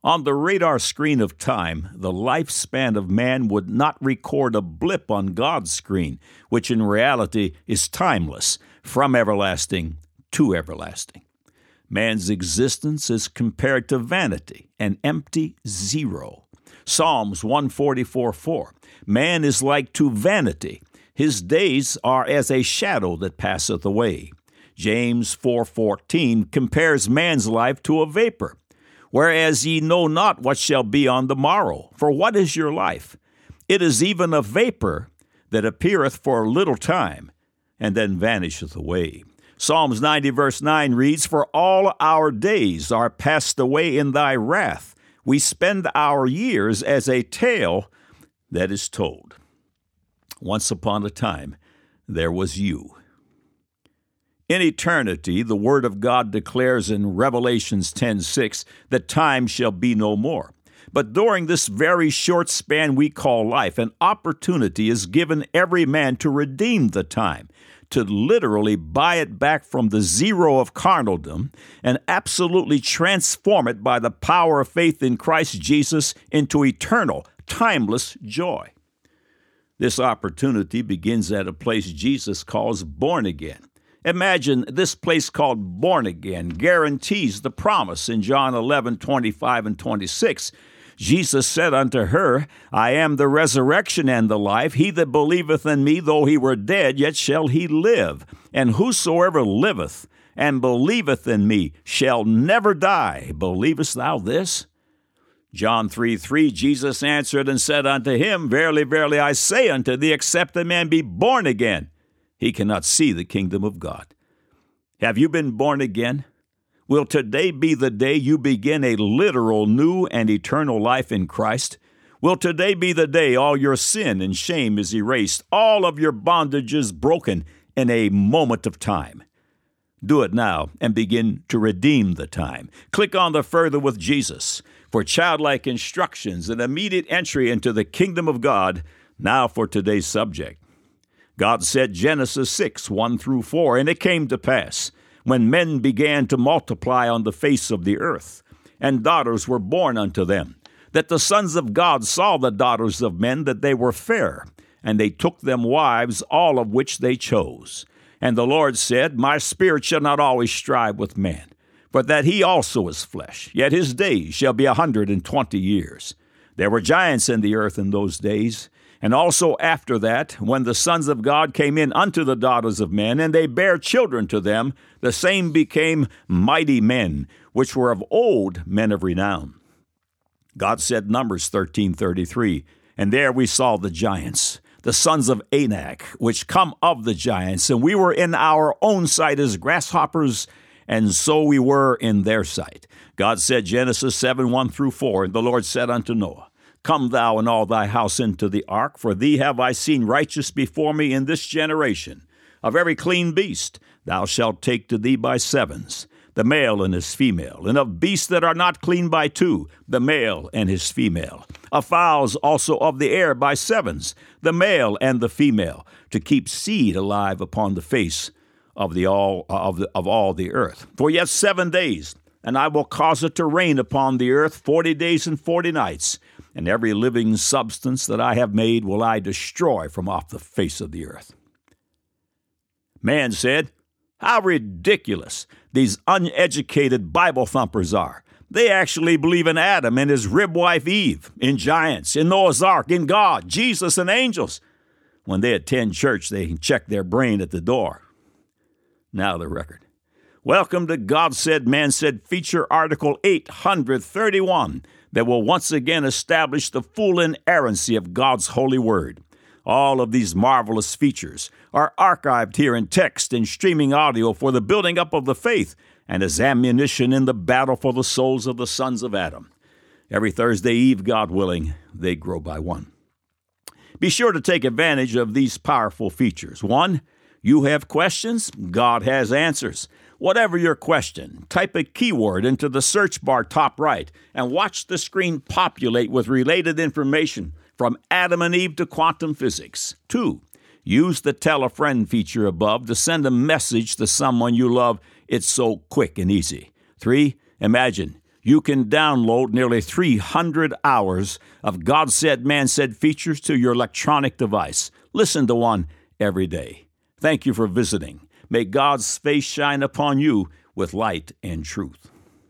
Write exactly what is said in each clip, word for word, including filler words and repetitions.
On the radar screen of time, the lifespan of man would not record a blip on God's screen, which in reality is timeless, from everlasting to everlasting. Man's existence is compared to vanity, an empty zero. Psalms one forty-four four. Man is like to vanity. His days are as a shadow that passeth away. James four fourteen compares man's life to a vapor. Whereas ye know not what shall be on the morrow. For what is your life? It is even a vapor that appeareth for a little time, and then vanisheth away. Psalms ninety verse nine reads, For all our days are passed away in thy wrath. We spend our years as a tale that is told. Once upon a time, there was you. In eternity, the Word of God declares in Revelations ten six that time shall be no more. But during this very short span we call life, an opportunity is given every man to redeem the time, to literally buy it back from the zero of carnaldom and absolutely transform it by the power of faith in Christ Jesus into eternal, timeless joy. This opportunity begins at a place Jesus calls born again. Imagine this place called born again guarantees the promise in John eleven twenty-five and twenty-six. Jesus said unto her, I am the resurrection and the life. He that believeth in me, though he were dead, yet shall he live. And whosoever liveth and believeth in me shall never die. Believest thou this? John three three, Jesus answered and said unto him, Verily, verily, I say unto thee, except a man be born again, he cannot see the kingdom of God. Have you been born again? Will today be the day you begin a literal new and eternal life in Christ? Will today be the day all your sin and shame is erased, all of your bondages broken in a moment of time? Do it now and begin to redeem the time. Click on the Further with Jesus for childlike instructions and immediate entry into the kingdom of God. Now for today's subject. God said, Genesis six, one through four, And it came to pass, when men began to multiply on the face of the earth, and daughters were born unto them, that the sons of God saw the daughters of men, that they were fair, and they took them wives, all of which they chose. And the Lord said, My spirit shall not always strive with man, but that he also is flesh, yet his days shall be a hundred and twenty years. There were giants in the earth in those days, and also after that, when the sons of God came in unto the daughters of men, and they bare children to them, the same became mighty men, which were of old men of renown. God said, Numbers thirteen thirty-three, And there we saw the giants, the sons of Anak, which come of the giants, and we were in our own sight as grasshoppers, and so we were in their sight. God said, Genesis seven, one through four, And the Lord said unto Noah, Come thou and all thy house into the ark, for thee have I seen righteous before me in this generation. Of every clean beast thou shalt take to thee by sevens, the male and his female, and of beasts that are not clean by two, the male and his female. Of fowls also of the air by sevens, the male and the female, to keep seed alive upon the face of the all of, the, of all the earth. For yet seven days, and I will cause it to rain upon the earth forty days and forty nights, and every living substance that I have made will I destroy from off the face of the earth. Man said, How ridiculous these uneducated Bible thumpers are. They actually believe in Adam and his rib wife Eve, in giants, in Noah's Ark, in God, Jesus, and angels. When they attend church, they can check their brain at the door. Now the record. Welcome to God Said, Man Said feature article eight hundred thirty-one that will once again establish the full inerrancy of God's holy word. All of these marvelous features are archived here in text and streaming audio for the building up of the faith and as ammunition in the battle for the souls of the sons of Adam. Every Thursday Eve, God willing, they grow by one. Be sure to take advantage of these powerful features. One, you have questions, God has answers. Whatever your question, type a keyword into the search bar top right and watch the screen populate with related information from Adam and Eve to quantum physics. Two, use the Tell a Friend feature above to send a message to someone you love. It's so quick and easy. Three, imagine You can download nearly three hundred hours of God Said, Man Said features to your electronic device. Listen to one every day. Thank you for visiting. May God's face shine upon you with light and truth.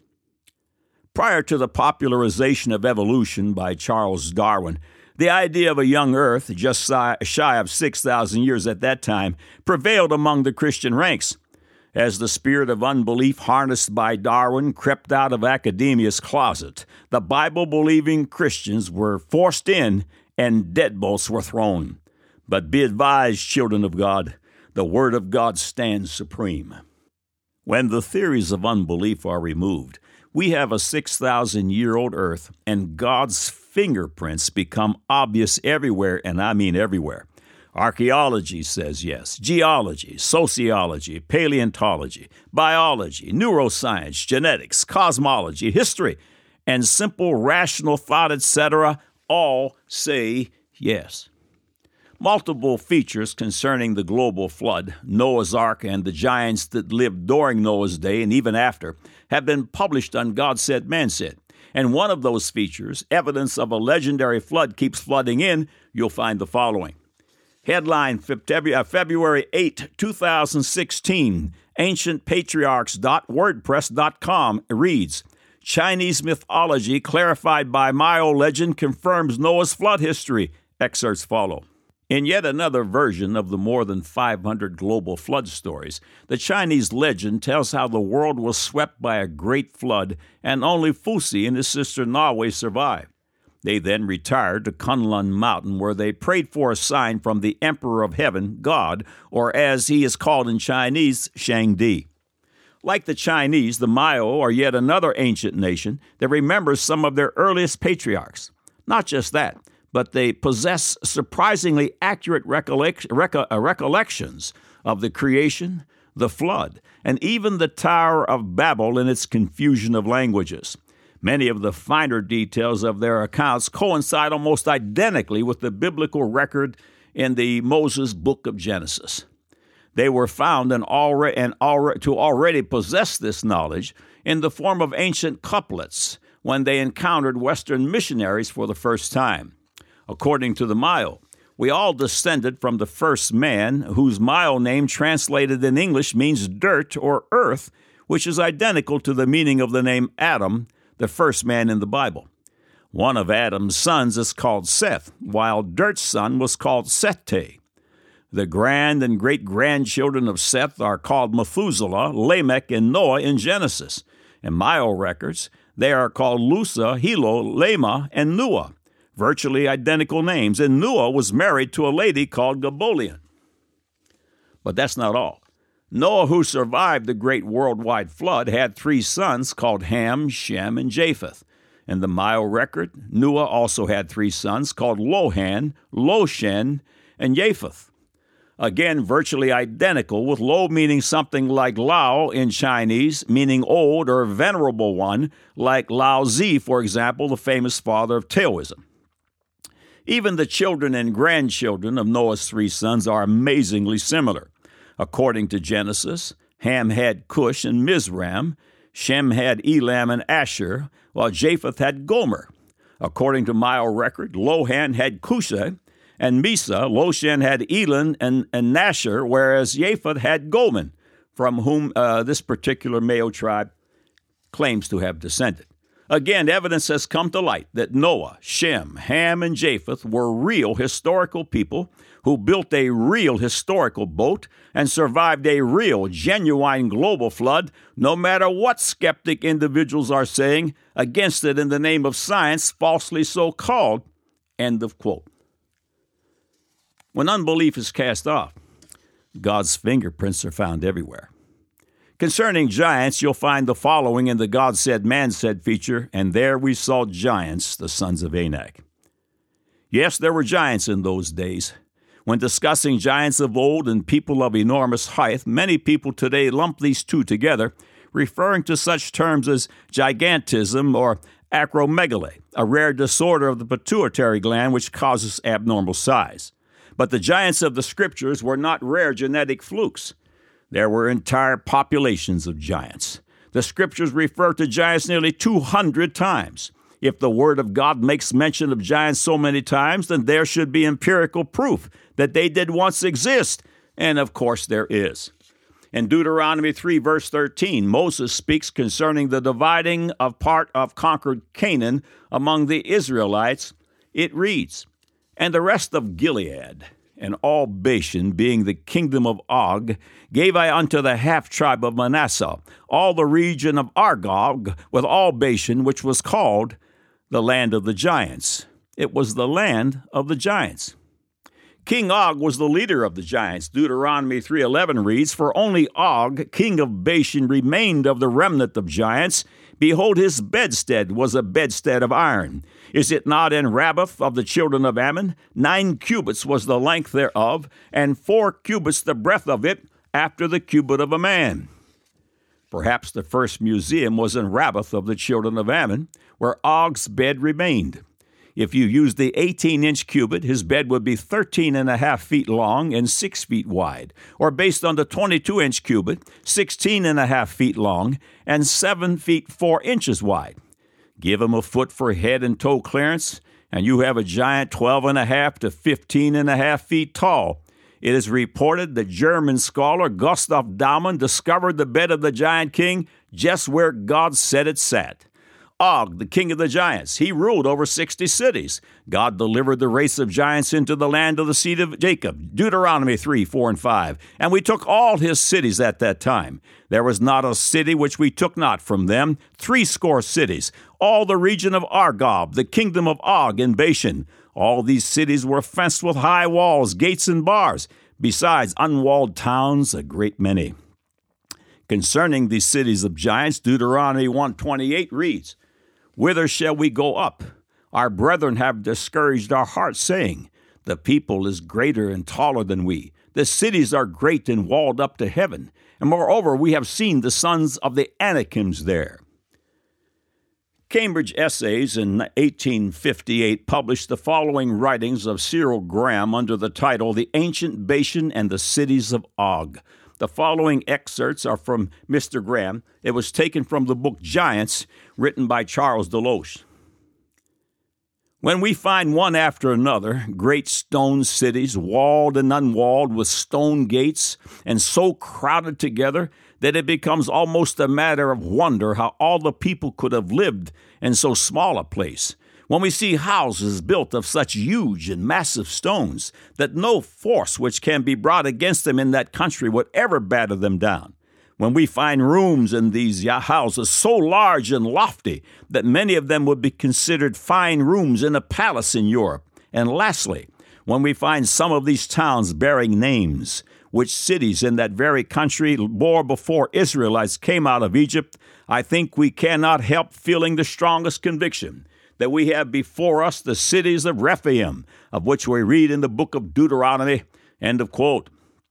Prior to the popularization of evolution by Charles Darwin, the idea of a young Earth, just shy of six thousand years at that time, prevailed among the Christian ranks. As the spirit of unbelief harnessed by Darwin crept out of academia's closet, the Bible-believing Christians were forced in and deadbolts were thrown. But be advised, children of God, the Word of God stands supreme. When the theories of unbelief are removed, we have a six thousand year old Earth, and God's fingerprints become obvious everywhere, and I mean everywhere. Archaeology says yes, geology, sociology, paleontology, biology, neuroscience, genetics, cosmology, history, and simple rational thought, et cetera, all say yes. Multiple features concerning the global flood, Noah's Ark, and the giants that lived during Noah's day and even after have been published on God Said, Man Said. And one of those features, evidence of a legendary flood keeps flooding in, you'll find the following. Headline, February eighth, twenty sixteen, ancient patriarchs dot wordpress dot com reads, Chinese mythology clarified by Maya legend confirms Noah's flood history. Excerpts follow. In yet another version of the more than five hundred global flood stories, the Chinese legend tells how the world was swept by a great flood and only Fuxi and his sister Nahui survived. They then retired to Kunlun Mountain, where they prayed for a sign from the Emperor of Heaven, God, or as he is called in Chinese, Shangdi. Like the Chinese, the Maya are yet another ancient nation that remembers some of their earliest patriarchs. Not just that, but they possess surprisingly accurate recollect- reco- uh, recollections of the creation, the flood, and even the Tower of Babel in its confusion of languages. Many of the finer details of their accounts coincide almost identically with the biblical record in the Moses book of Genesis. They were found and, already, and already, to already possess this knowledge in the form of ancient couplets when they encountered Western missionaries for the first time. According to the Maya, we all descended from the first man, whose Maya name translated in English means dirt or earth, which is identical to the meaning of the name Adam, the first man in the Bible. One of Adam's sons is called Seth, while Dirt's son was called Sethte. The grand and great-grandchildren of Seth are called Methuselah, Lamech, and Noah in Genesis. In Maya records, they are called Lusa, Hilo, Lema, and Nua, virtually identical names, and Nua was married to a lady called Gabolian. But that's not all. Noah, who survived the great worldwide flood, had three sons called Ham, Shem, and Japheth. In the Maya record, Noah also had three sons called Lohan, Loshen, and Japheth. Again, virtually identical, with Lo meaning something like Lao in Chinese, meaning old or venerable one, like Lao Zi, for example, the famous father of Taoism. Even the children and grandchildren of Noah's three sons are amazingly similar. According to Genesis, Ham had Cush and Mizraim, Shem had Elam and Asher, while Japheth had Gomer. According to Maya record, Lohan had Cusha, and Misa, Loshen had Elon and, and Nasher, whereas Japheth had Gomer, from whom uh, this particular Mayo tribe claims to have descended. Again, evidence has come to light that Noah, Shem, Ham, and Japheth were real historical people who built a real historical boat and survived a real, genuine global flood, no matter what skeptic individuals are saying against it in the name of science, falsely so called. End of quote. When unbelief is cast off, God's fingerprints are found everywhere. Concerning giants, you'll find the following in the God Said, Man Said feature, and there we saw giants, the sons of Anak. Yes, there were giants in those days. When discussing giants of old and people of enormous height, many people today lump these two together, referring to such terms as gigantism or acromegaly, a rare disorder of the pituitary gland which causes abnormal size. But the giants of the Scriptures were not rare genetic flukes. There were entire populations of giants. The Scriptures refer to giants nearly two hundred times. If the Word of God makes mention of giants so many times, then there should be empirical proof that they did once exist. And of course there is. In Deuteronomy three, verse thirteen, Moses speaks concerning the dividing of part of conquered Canaan among the Israelites. It reads, "And the rest of Gilead, and all Bashan, being the kingdom of Og, gave I unto the half-tribe of Manasseh, all the region of Argob, with all Bashan, which was called the land of the giants." It was the land of the giants. King Og was the leader of the giants. Deuteronomy three eleven reads, "For only Og, king of Bashan, remained of the remnant of giants. Behold, his bedstead was a bedstead of iron. Is it not in Rabbath of the children of Ammon? Nine cubits was the length thereof, and four cubits the breadth of it, after the cubit of a man." Perhaps the first museum was in Rabbath of the children of Ammon, where Og's bed remained. If you use the eighteen-inch cubit, his bed would be thirteen and a half feet long and six feet wide, or based on the twenty-two-inch cubit, sixteen and a half feet long and seven feet four inches wide. Give him a foot for head and toe clearance, and you have a giant twelve and a half to fifteen and a half feet tall. It is reported that German scholar Gustav Daumann discovered the bed of the giant king just where God said it sat. Og, the king of the giants, he ruled over sixty cities. God delivered the race of giants into the land of the seed of Jacob, Deuteronomy three, four, and five. And we took all his cities at that time. There was not a city which we took not from them, threescore cities, all the region of Argob, the kingdom of Og in Bashan. All these cities were fenced with high walls, gates, and bars, besides unwalled towns, a great many. Concerning these cities of giants, Deuteronomy one twenty-eight reads, "Whither shall we go up? Our brethren have discouraged our hearts, saying, The people is greater and taller than we. The cities are great and walled up to heaven. And moreover, we have seen the sons of the Anakims there." Cambridge Essays in eighteen fifty-eight published the following writings of Cyril Graham under the title, "The Ancient Bashan and the Cities of Og." The following excerpts are from Mister Graham. It was taken from the book Giants, written by Charles Deloche. "When we find one after another great stone cities, walled and unwalled, with stone gates, and so crowded together that it becomes almost a matter of wonder how all the people could have lived in so small a place, when we see houses built of such huge and massive stones that no force which can be brought against them in that country would ever batter them down, when we find rooms in these houses so large and lofty that many of them would be considered fine rooms in a palace in Europe, and lastly, when we find some of these towns bearing names which cities in that very country bore before Israelites came out of Egypt, I think we cannot help feeling the strongest conviction that we have before us the cities of Rephaim, of which we read in the book of Deuteronomy." End of quote.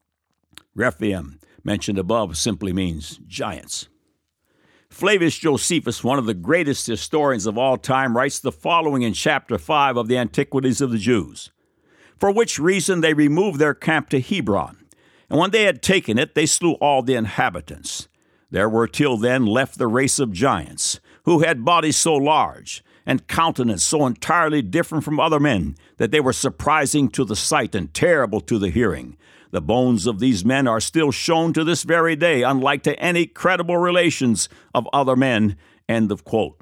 Rephaim, mentioned above, simply means giants. Flavius Josephus, one of the greatest historians of all time, writes the following in chapter five of the Antiquities of the Jews. "For which reason they removed their camp to Hebron. And when they had taken it, they slew all the inhabitants. There were till then left the race of giants, who had bodies so large, and countenance so entirely different from other men, that they were surprising to the sight and terrible to the hearing. The bones of these men are still shown to this very day, unlike to any credible relations of other men." End of quote.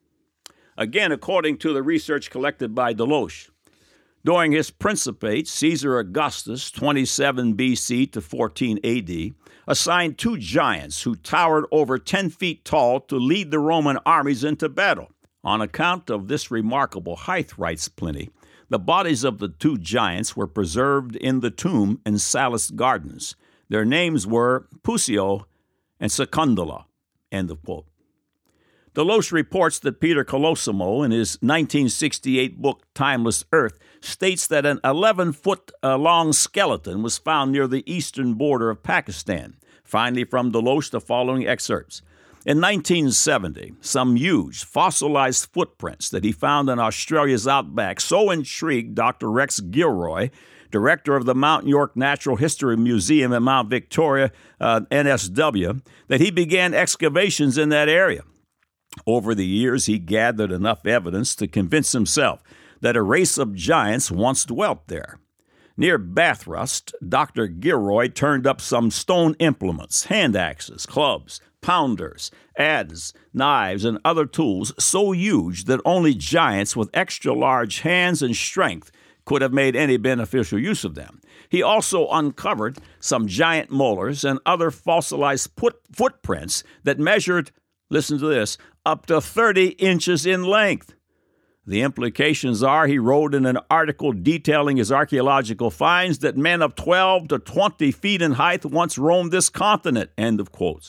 Again, according to the research collected by Deloche, during his principate, Caesar Augustus, twenty-seven B C to fourteen A D, assigned two giants who towered over ten feet tall to lead the Roman armies into battle. On account of this remarkable height, writes Pliny, the bodies of the two giants were preserved in the tomb in Sallust Gardens. Their names were Pusio and Secundula. End of quote. Deloche reports that Peter Colosimo, in his nineteen sixty-eight book Timeless Earth, states that an eleven-foot-long skeleton was found near the eastern border of Pakistan. Finally, from Deloche, the following excerpts. In nineteen seventy, some huge fossilized footprints that he found in Australia's outback so intrigued Doctor Rex Gilroy director of the Mount York Natural History Museum in Mount Victoria, uh, N S W, that he began excavations in that area. Over the years, he gathered enough evidence to convince himself that a race of giants once dwelt there. Near Bathurst, Doctor Gilroy turned up some stone implements, hand axes, clubs, pounders, adze, knives, and other tools so huge that only giants with extra-large hands and strength could have made any beneficial use of them. He also uncovered some giant molars and other fossilized put- footprints that measured, listen to this, up to thirty inches in length. The implications are, he wrote in an article detailing his archaeological finds, that men of twelve to twenty feet in height once roamed this continent, end of quotes.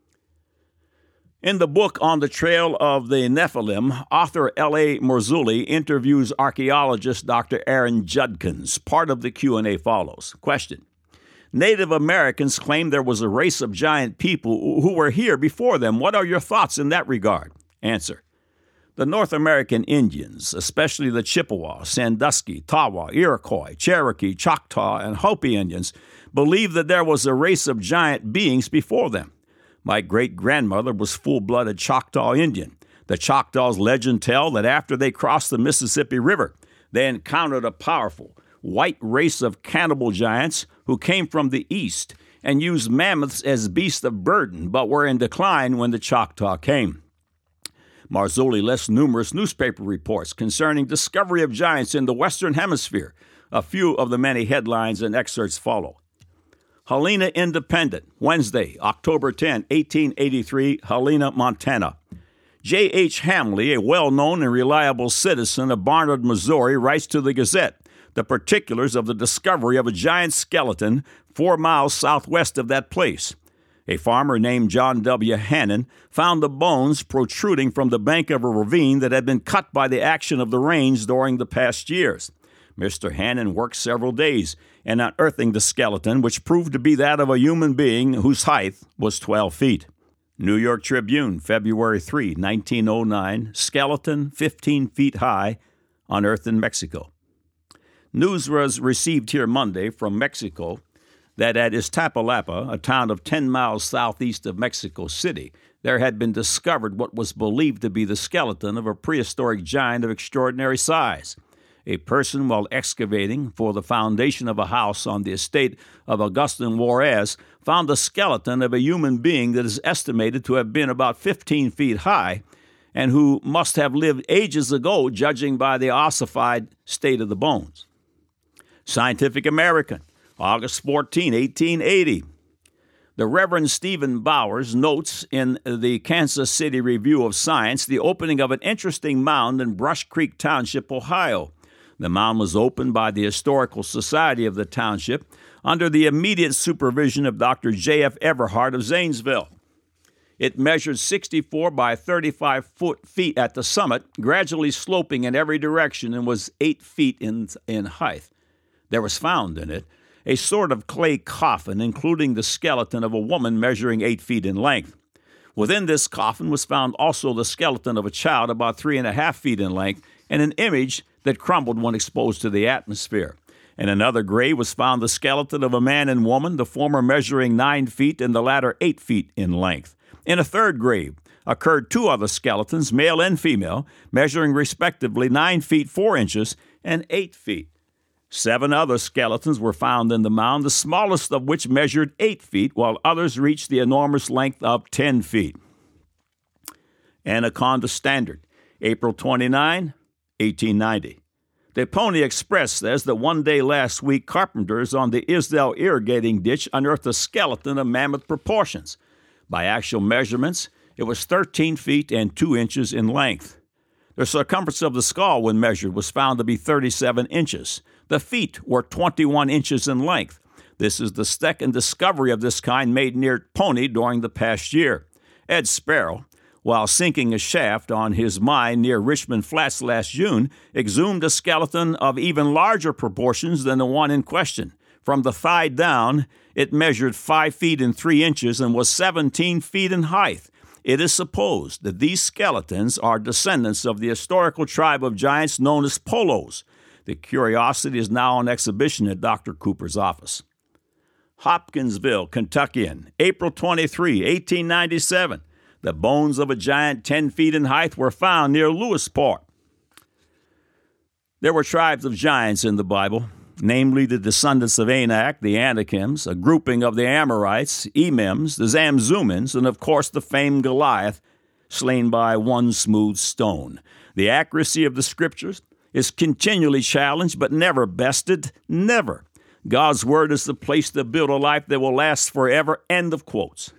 In the book On the Trail of the Nephilim, author L A. Marzulli interviews archaeologist Doctor Aaron Judkins. Part of the Q and A follows. Question: Native Americans claim there was a race of giant people who were here before them. What are your thoughts in that regard? Answer: The North American Indians, especially the Chippewa, Sandusky, Tawa, Iroquois, Cherokee, Choctaw, and Hopi Indians, believed that there was a race of giant beings before them. My great-grandmother was full-blooded Choctaw Indian. The Choctaws' legend tell that after they crossed the Mississippi River, they encountered a powerful, white race of cannibal giants who came from the east and used mammoths as beasts of burden, but were in decline when the Choctaw came. Marzulli lists numerous newspaper reports concerning discovery of giants in the Western Hemisphere. A few of the many headlines and excerpts follow. Helena Independent, Wednesday, October tenth, eighteen eighty-three, Helena, Montana. J H. Hamley, a well-known and reliable citizen of Barnard, Missouri, writes to the Gazette the particulars of the discovery of a giant skeleton four miles southwest of that place. A farmer named John W. Hannon found the bones protruding from the bank of a ravine that had been cut by the action of the rains during the past years. Mister Hannon worked several days in unearthing the skeleton, which proved to be that of a human being whose height was twelve feet. New York Tribune, February third, nineteen oh nine, skeleton fifteen feet high, unearthed in Mexico. News was received here Monday from Mexico that at Iztapalapa, a town of ten miles southeast of Mexico City, there had been discovered what was believed to be the skeleton of a prehistoric giant of extraordinary size. A person, while excavating for the foundation of a house on the estate of Agustin Juarez, found the skeleton of a human being that is estimated to have been about fifteen feet high and who must have lived ages ago, judging by the ossified state of the bones. Scientific American, August fourteenth, eighteen eighty. The Reverend Stephen Bowers notes in the Kansas City Review of Science the opening of an interesting mound in Brush Creek Township, Ohio. The mound was opened by the Historical Society of the township under the immediate supervision of Doctor J F Everhart of Zanesville. It measured sixty-four by thirty-five foot feet at the summit, gradually sloping in every direction, and was eight feet in, in height. There was found in it a sort of clay coffin, including the skeleton of a woman measuring eight feet in length. Within this coffin was found also the skeleton of a child about three and a half feet in length, and an image that crumbled when exposed to the atmosphere. In another grave was found the skeleton of a man and woman, the former measuring nine feet and the latter eight feet in length. In a third grave occurred two other skeletons, male and female, measuring respectively nine feet four inches and eight feet. Seven other skeletons were found in the mound, the smallest of which measured eight feet, while others reached the enormous length of ten feet. Anaconda Standard, April twenty-ninth, eighteen ninety. The Pony Express says that one day last week, carpenters on the Isdale irrigating ditch unearthed a skeleton of mammoth proportions. By actual measurements, it was thirteen feet and two inches in length. The circumference of the skull, when measured, was found to be thirty-seven inches. The feet were twenty-one inches in length. This is the second discovery of this kind made near Pony during the past year. Ed Sparrow, while sinking a shaft on his mine near Richmond Flats last June, exhumed a skeleton of even larger proportions than the one in question. From the thigh down, it measured five feet and three inches and was seventeen feet in height. It is supposed that these skeletons are descendants of the historical tribe of giants known as Polos. The curiosity is now on exhibition at Doctor Cooper's office. Hopkinsville, Kentucky, April twenty-third, eighteen ninety-seven. The bones of a giant ten feet in height were found near Lewisport. There were tribes of giants in the Bible, namely the descendants of Anak, the Anakims, a grouping of the Amorites, Emims, the Zamzumins, and of course the famed Goliath, slain by one smooth stone. The accuracy of the Scriptures is continually challenged, but never bested, never. God's Word is the place to build a life that will last forever, end of quotes.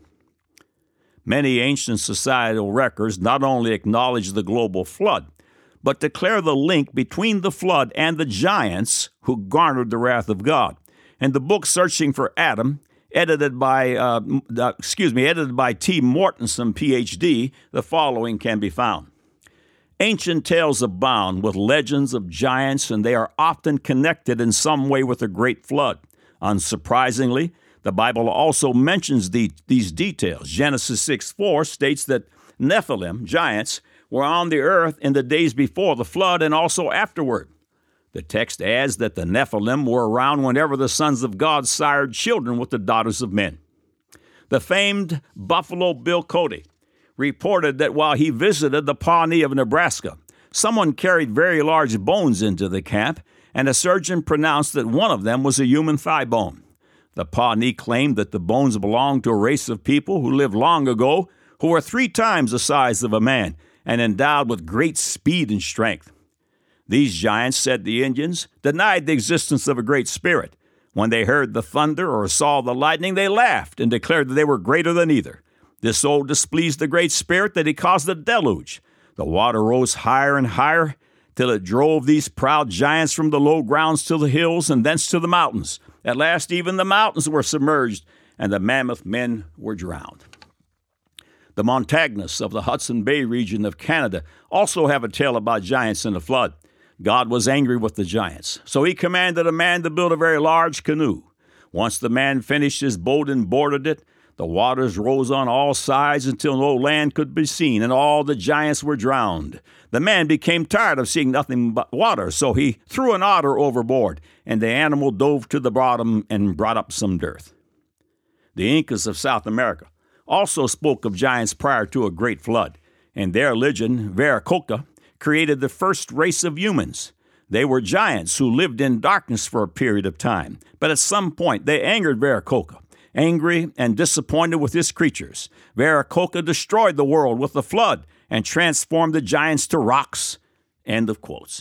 Many ancient societal records not only acknowledge the global flood, but declare the link between the flood and the giants who garnered the wrath of God. In the book Searching for Adam, edited by, uh, uh, excuse me, edited by T. Mortensen, P H D, the following can be found. Ancient tales abound with legends of giants, and they are often connected in some way with the great flood. Unsurprisingly, the Bible also mentions the, these details. Genesis six four states that Nephilim, giants, were on the earth in the days before the flood and also afterward. The text adds that the Nephilim were around whenever the sons of God sired children with the daughters of men. The famed Buffalo Bill Cody reported that while he visited the Pawnee of Nebraska, someone carried very large bones into the camp, and a surgeon pronounced that one of them was a human thigh bone. The Pawnee claimed that the bones belonged to a race of people who lived long ago, who were three times the size of a man, and endowed with great speed and strength. These giants, said the Indians, denied the existence of a great spirit. When they heard the thunder or saw the lightning, they laughed and declared that they were greater than either. This so displeased the great spirit that he caused a deluge. The water rose higher and higher till it drove these proud giants from the low grounds to the hills and thence to the mountains. At last even the mountains were submerged, and the mammoth men were drowned. The Montagnais of the Hudson Bay region of Canada also have a tale about giants in the flood. God was angry with the giants, so he commanded a man to build a very large canoe. Once the man finished his boat and boarded it, the waters rose on all sides until no land could be seen, and all the giants were drowned. The man became tired of seeing nothing but water, so he threw an otter overboard, and the animal dove to the bottom and brought up some dirt. The Incas of South America also spoke of giants prior to a great flood, and their legend, Viracocha, created the first race of humans. They were giants who lived in darkness for a period of time, but at some point they angered Viracocha. Angry and disappointed with his creatures, Viracocha destroyed the world with the flood and transformed the giants to rocks. End of quotes.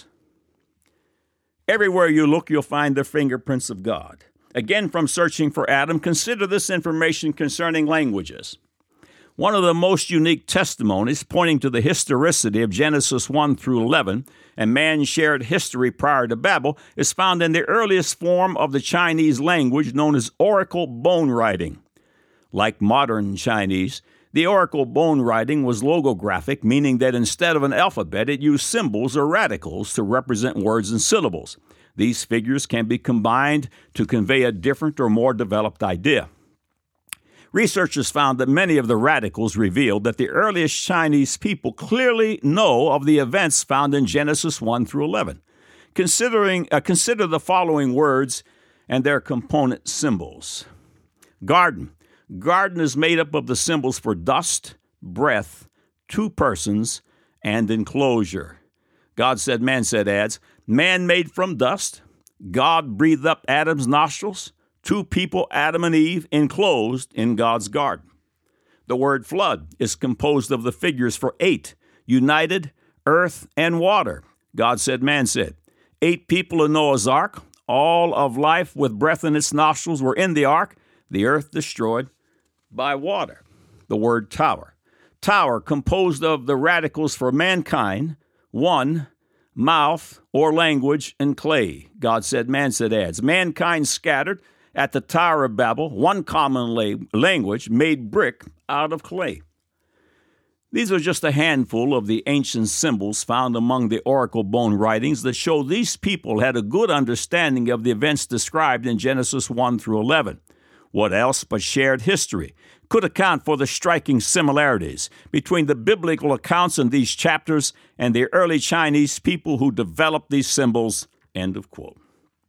Everywhere you look, you'll find the fingerprints of God. Again, from Searching for Adam, consider this information concerning languages. One of the most unique testimonies pointing to the historicity of Genesis one through eleven and man's shared history prior to Babel is found in the earliest form of the Chinese language known as oracle bone writing. Like modern Chinese, the oracle bone writing was logographic, meaning that instead of an alphabet, it used symbols or radicals to represent words and syllables. These figures can be combined to convey a different or more developed idea. Researchers found that many of the radicals revealed that the earliest Chinese people clearly know of the events found in Genesis one through eleven. Considering, uh, consider the following words and their component symbols. Garden. Garden is made up of the symbols for dust, breath, two persons, and enclosure. God said, man said adds, man made from dust. God breathed up Adam's nostrils. Two people, Adam and Eve, enclosed in God's garden. The word flood is composed of the figures for eight, united, earth, and water. God said, man said. Eight people in Noah's ark, all of life with breath in its nostrils were in the ark, the earth destroyed by water. The word tower. Tower composed of the radicals for mankind, one, mouth or language, and clay. God said, man said adds. Mankind scattered at the Tower of Babel, one common la- language made brick out of clay. These are just a handful of the ancient symbols found among the oracle bone writings that show these people had a good understanding of the events described in Genesis one through eleven. What else but shared history could account for the striking similarities between the biblical accounts in these chapters and the early Chinese people who developed these symbols End of quote.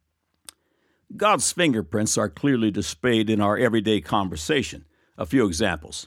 God's fingerprints are clearly displayed in our everyday conversation. A few examples.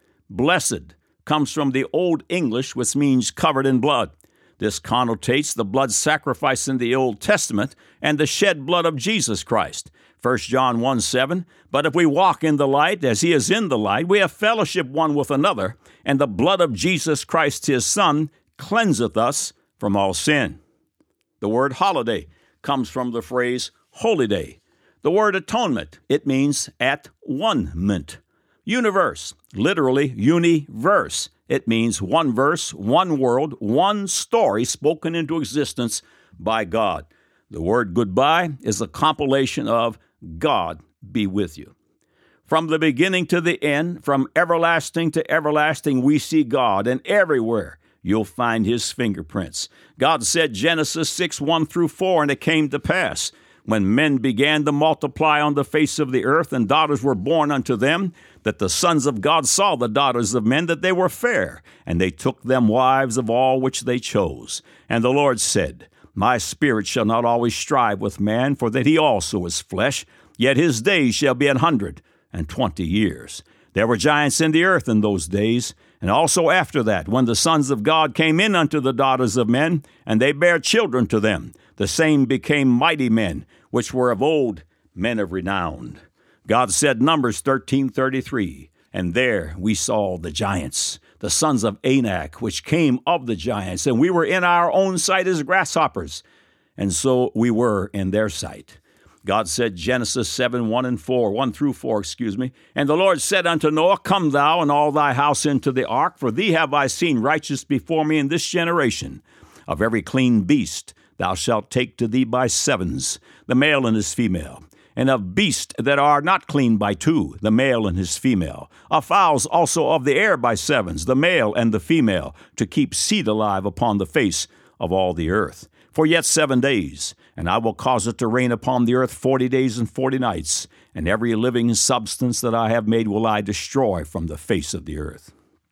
Blessed comes from the Old English, which means covered in blood. This connotates the blood sacrifice in the Old Testament and the shed blood of Jesus Christ. First John one seven, but if we walk in the light as he is in the light, we have fellowship one with another, and the blood of Jesus Christ his Son cleanseth us from all sin. The word holiday comes from the phrase holy day. The word atonement, it means at one-ment. Universe, literally universe. It means one verse, one world, one story spoken into existence by God. The word goodbye is a compilation of God be with you. From the beginning to the end, from everlasting to everlasting, we see God, and everywhere you'll find his fingerprints. God said Genesis six, one through four, and it came to pass, when men began to multiply on the face of the earth, and daughters were born unto them, that the sons of God saw the daughters of men, that they were fair, and they took them wives of all which they chose. And the Lord said, My spirit shall not always strive with man, for that he also is flesh, yet his days shall be an hundred and twenty years. There were giants in the earth in those days, and also after that, when the sons of God came in unto the daughters of men, and they bare children to them, the same became mighty men, which were of old, men of renown. God said, Numbers thirteen thirty-three, and there we saw the giants, the sons of Anak, which came of the giants, and we were in our own sight as grasshoppers, and so we were in their sight. God said, Genesis seven, one and four, one through four, excuse me, and the Lord said unto Noah, Come thou and all thy house into the ark, for thee have I seen righteous before me in this generation. Of every clean beast thou shalt take to thee by sevens, the male and his female. And of beasts that are not clean by two, the male and his female. Of fowls also of the air by sevens, the male and the female, to keep seed alive upon the face of all the earth. For yet seven days, and I will cause it to rain upon the earth forty days and forty nights, and every living substance that I have made will I destroy from the face of the earth.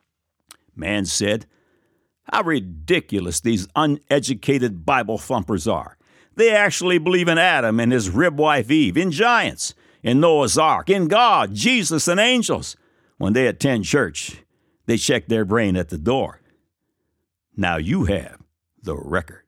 Man said, How ridiculous these uneducated Bible thumpers are. They actually believe in Adam and his ribwife Eve, in giants, in Noah's Ark, in God, Jesus, and angels. When they attend church, they check their brain at the door. Now you have the record.